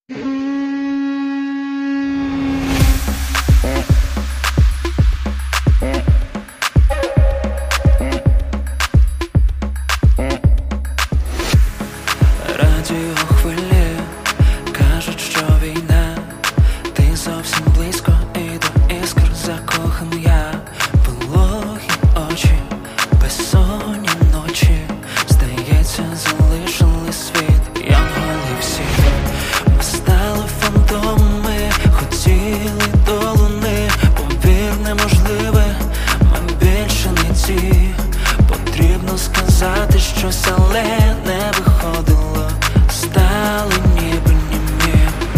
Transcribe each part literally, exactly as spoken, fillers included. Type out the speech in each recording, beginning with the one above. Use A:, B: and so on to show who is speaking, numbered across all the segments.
A: Радіохвилі кажуть, що війна, ти зовсім близько, і до іскр закоханий я. Пологі очі, безсонні ночі, здається, залишили світ. Янголи всі, ми стали фантомами, хотіли до луни. Повір, неможливе, ми більше не ті. Потрібно сказати щось, але не виходило. Стали ніби німі.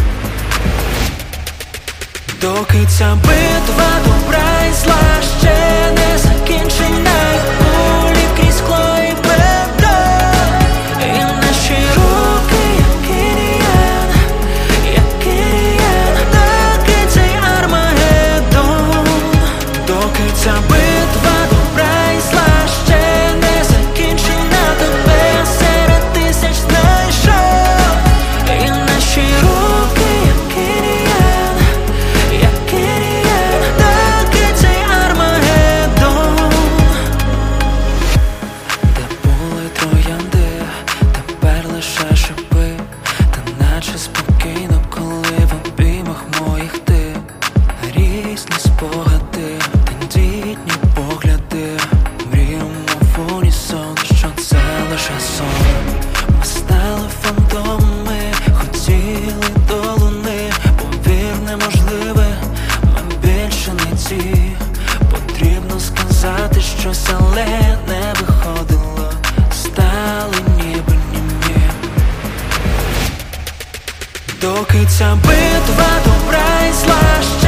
A: Доки ця битва добра і зла ще не закінчена, і кулі крізь скло і бетон, і наші руки, як Іріан, як Іріан, доки цей Армагеддон. Доки ця битва добра і зла ще не закінчена, тебе серед тисяч знайшов, і наші руки, як Іріан, як Іріан, доки цей Армагеддон. Де були троянди, тепер лише шипи, та наче спокійно, коли в обіймах моїх ти. Різні спогади, тендітні погляди, мріємо в унісон, що це лише сон. Ми стали фантомами, хотіли до луни. Повір, неможливе, ми більше не ті. Потрібно сказати щось, але не виходило. Стали ніби німі. Доки ця битва добра і зла ще